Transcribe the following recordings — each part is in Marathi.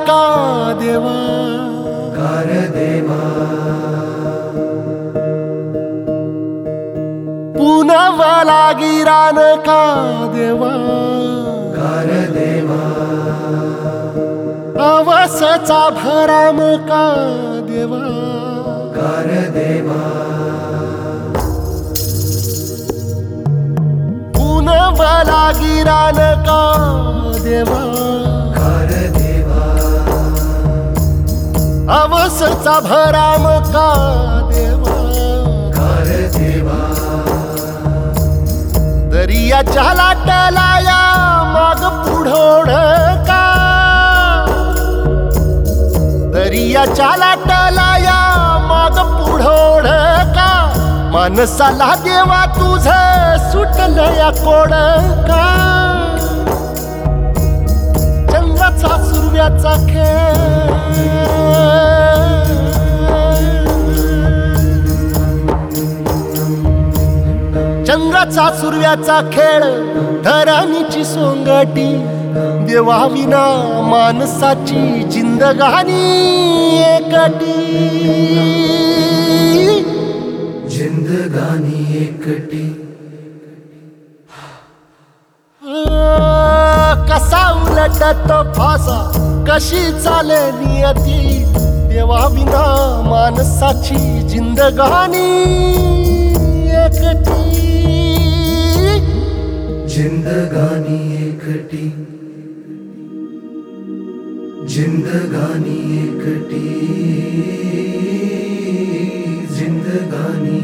का देवा, कार देवा, पुनवला गिरान का देवा, कार देवा, अवसचा भराम का देवा, कार देवा, पुनवला गिरान का देवा, कार देवा, अवसचा भराम का देवा, कार देवा, दरियाच्या लाटालाया माग पुढोड का, दरियाच्या लाटालाया माग पुढोड का, माणसाला देवा तुझ सुटलं या कोड का, चंद्राचा सुरव्याचा खेळ, चंद्राचा सुरव्याचा खेळ, धरणीची सोंगटी, देवाविना माणसाची जिंदगानी एकटी, जिंदगानी एकटी, कसा उलटतो फासा, कशी चाले नियती, देवाविना माणसाची जिंदगानी एकटी, जिंदगानी एकटी, जिंदगानी एकटी, जिंदगानी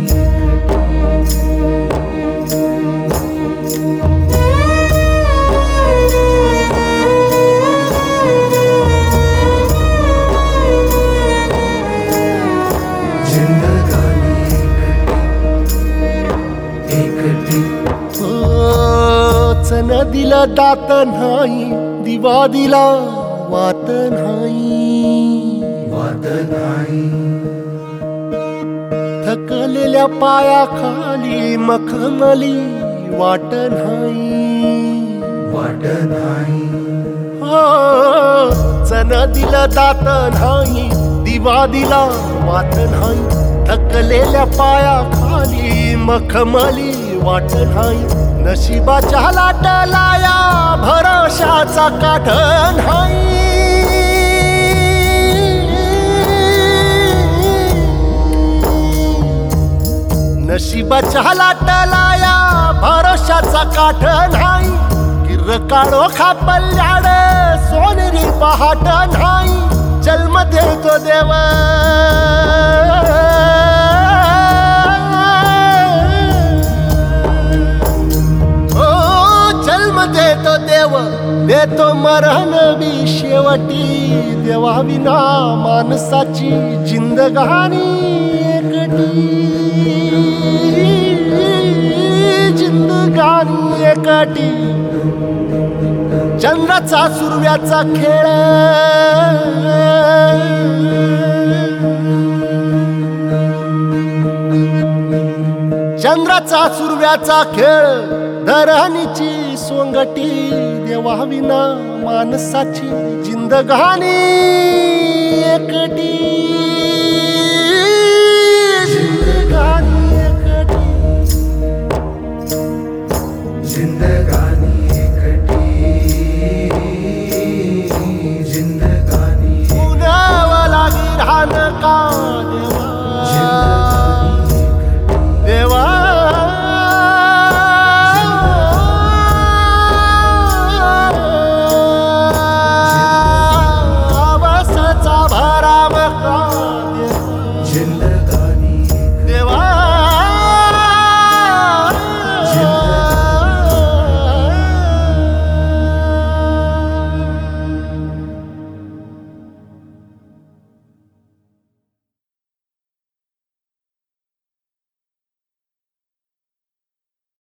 नदीला दात नाही, दिवा दिला वात नाही, वात नाही, थकलेल्या पायाखाली मखमली वाट नाही, वाट नाही, नदीला दात नाही, दिवा दिला वात नाही, थकलेल्या पायाखाली मखमली वाट नाही, नशिबाच्या लाटलाया भरोशाचा काठ नाही, नशिबाच्या लाटलाया भरोशाचा काठ नाही, किर्र काढो खापल्याड सोनेरी पहाट नाही, जन्म देतो देव, देतो देव, देतो मरण बी शेवटी, देवाविना माणसाची जिंदगानी एकटी, जिंदगानी एकटी, चंद्राचा सुरव्याचा खेळ, चंद्राचा सुरव्याचा खेळ, धरणीची सोंगटी, देवाविना माणसाची जिंदगानी एकटी.